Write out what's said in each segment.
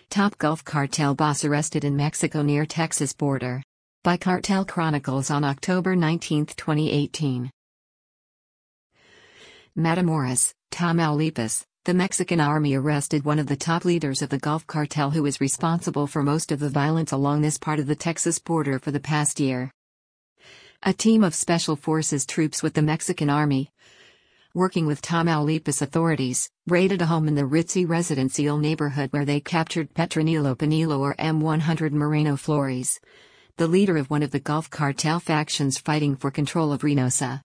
Top Gulf cartel boss arrested in Mexico near Texas border. By Cartel Chronicles on October 19, 2018. Matamoros, Tamaulipas, the Mexican army arrested one of the top leaders of the Gulf cartel who is responsible for most of the violence along this part of the Texas border for the past year. A team of Special Forces troops with the Mexican army, working with Tamaulipas authorities, raided a home in the ritzy Residencial neighborhood where they captured Petronilo Panilo or M100 Moreno Flores, the leader of one of the Gulf cartel factions fighting for control of Reynosa.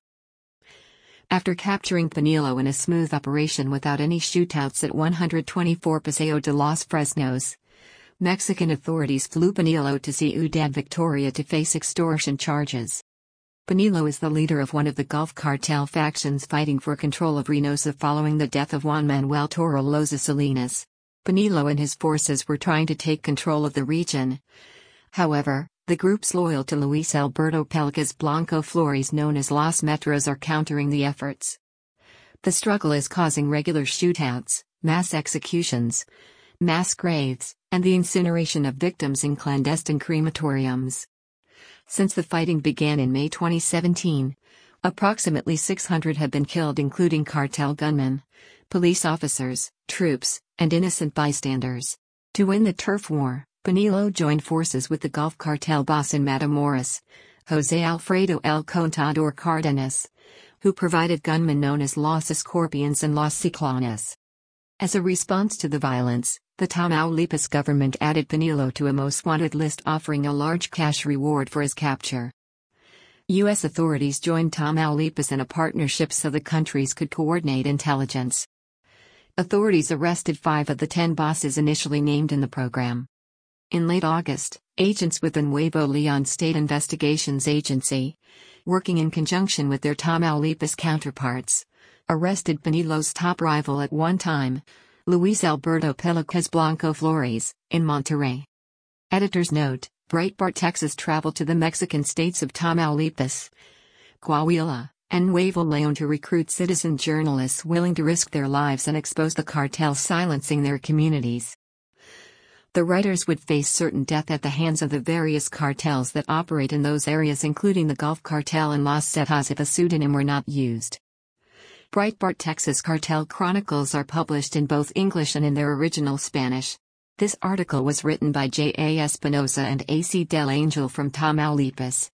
After capturing Panilo in a smooth operation without any shootouts at 124 Paseo de los Fresnos, Mexican authorities flew Panilo to Ciudad Victoria to face extortion charges. Panilo is the leader of one of the Gulf cartel factions fighting for control of Reynosa following the death of Juan Manuel Toro Loza Salinas. Panilo and his forces were trying to take control of the region. However, the groups loyal to Luis Alberto Pelcas Blanco Flores known as Los Metros are countering the efforts. The struggle is causing regular shootouts, mass executions, mass graves, and the incineration of victims in clandestine crematoriums. Since the fighting began in May 2017, approximately 600 have been killed including cartel gunmen, police officers, troops, and innocent bystanders. To win the turf war, Panilo joined forces with the Gulf cartel boss in Matamoros, Jose Alfredo El Contador Cardenas, who provided gunmen known as Los Escorpions and Los Ciclones. As a response to the violence, the Tamaulipas government added Panilo to a most wanted list offering a large cash reward for his capture. U.S. authorities joined Tamaulipas in a partnership so the countries could coordinate intelligence. Authorities arrested 5 of the 10 bosses initially named in the program. In late August, agents with the Nuevo Leon State Investigations Agency, working in conjunction with their Tamaulipas counterparts, arrested Panilo's top rival at one time, Luis Alberto Pelcas Blanco Flores, in Monterrey. Editor's note: Breitbart Texas traveled to the Mexican states of Tamaulipas, Coahuila, and Nuevo León to recruit citizen journalists willing to risk their lives and expose the cartels silencing their communities. The writers would face certain death at the hands of the various cartels that operate in those areas including the Gulf Cartel and Los Zetas if a pseudonym were not used. Breitbart Texas Cartel Chronicles are published in both English and in their original Spanish. This article was written by J. A. Espinosa and A. C. Del Angel from Tamaulipas.